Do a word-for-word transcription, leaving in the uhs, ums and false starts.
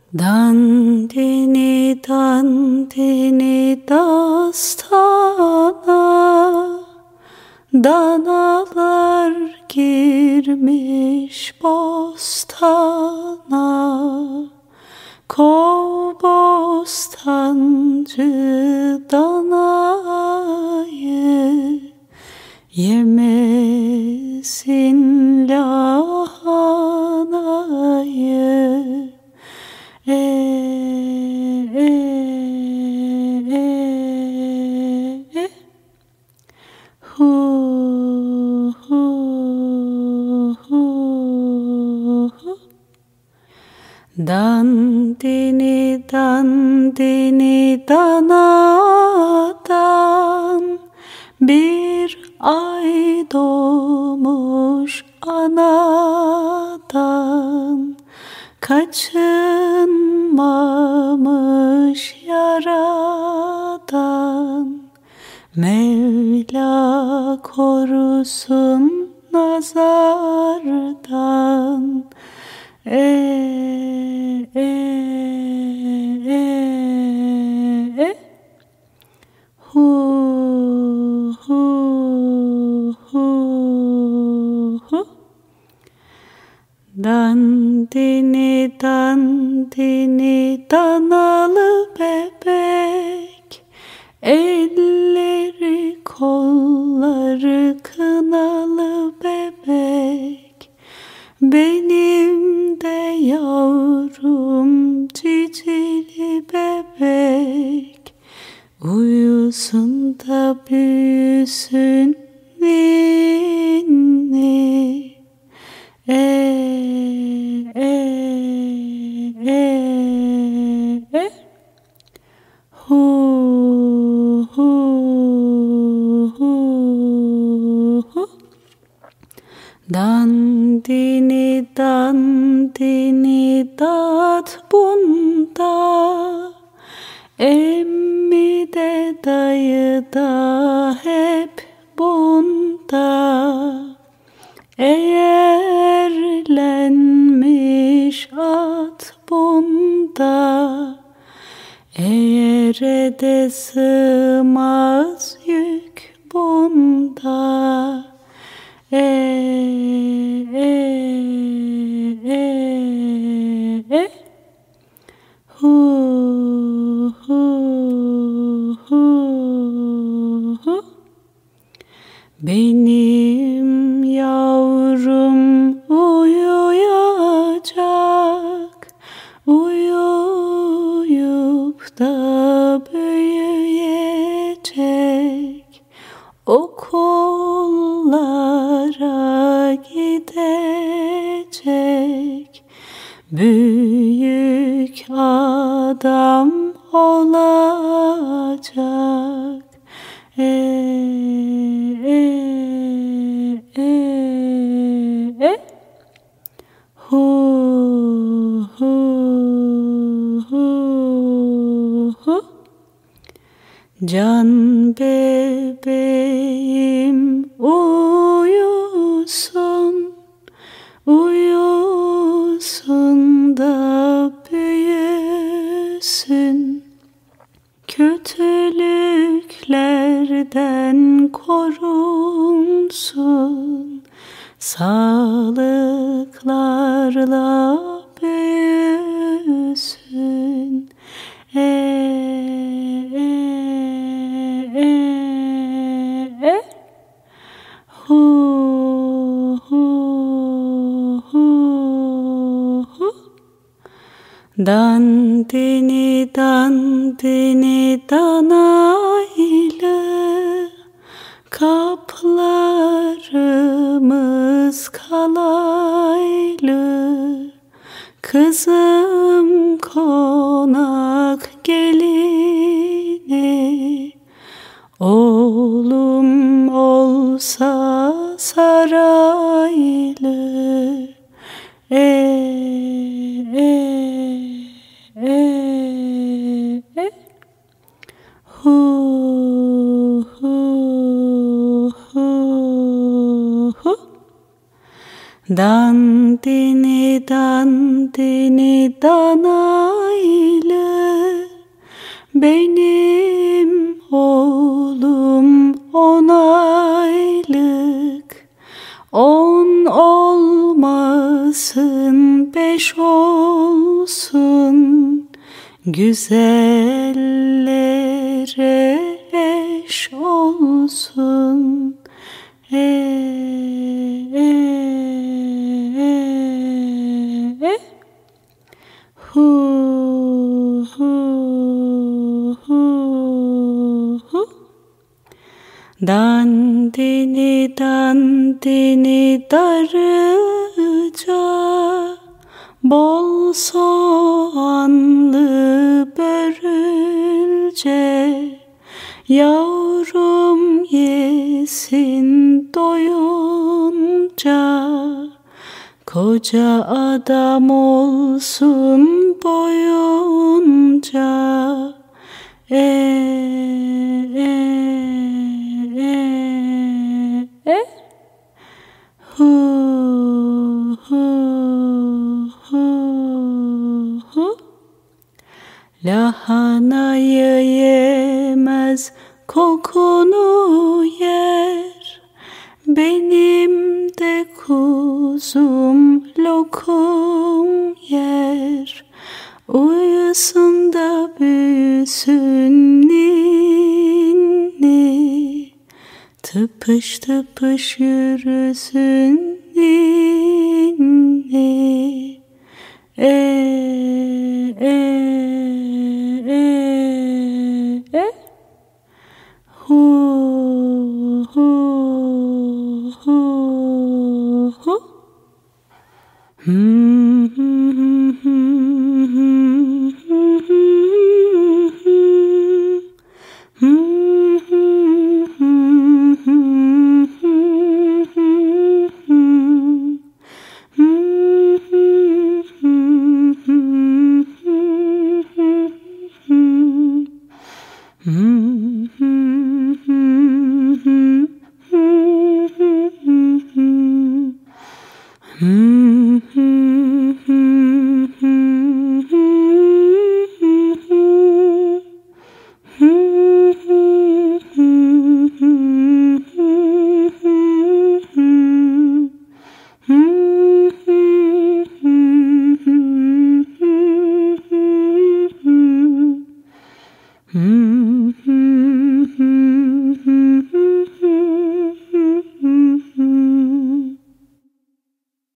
Dandini dandini dastana, danalar girmiş bostana. Kov bostancı danayı, yemesin lahanayı. E, e, e, e. Hu, hu, hu, hu. Dandini dandini danadan, bir ay doğmuş anadan. Kaçınmamış yaradan, Mevla korusun nazardan. E, e, e, e. Hu, hu, hu, hu. Dandini dandini danalı bebek, elleri kolları kınalı bebek. Benim de yavrum cicili bebek, uyusun da büyüsün ninni. E, e, e, e. Hu, hu, hu, hu. Dandini dandini dat bunda, emmi de dayı da hep bunda. Eğerlenmiş at bunda, eğere de sığmaz yük bunda. E, e, e, e. Hu, hu, hu, hu. Benim yavrum uyuyacak, uyuyup da büyüyecek, okullara gidecek, büyük adam olacak. E, e, e, e. Hu, hu, hu, hu. Can bebeğim uyusun, uyusun da büyüsün, kötülüklerden korunsun, sağlıklarla büyüsün. E, e, e, e. Hu, hu, hu, hu. Dandini dandini danaylı, kaplarımız kalaylı. Kızım konak gelini, oğlum olsa saraylı. E, e, e, e. Hu, hu, hu, hu. Dandini dandini danaylı, benim oğlum on aylık. On olmasın beş olsun, güzellere eş olsun. E, e, e, e. Hu, hu, hu, hu. Dandini dandini darıca, bol soğanlı börülce. Yavrum yesin doyunca, koca adam olsun boyunca. E, e, e, e. Hu, hu, hu, hu. Lahanayı yemez, kokunu yer. Benim de kuzum lokum yer. Uyusun da büyüsün ninni, tıpış tıpış yürüsün ninni. E, e.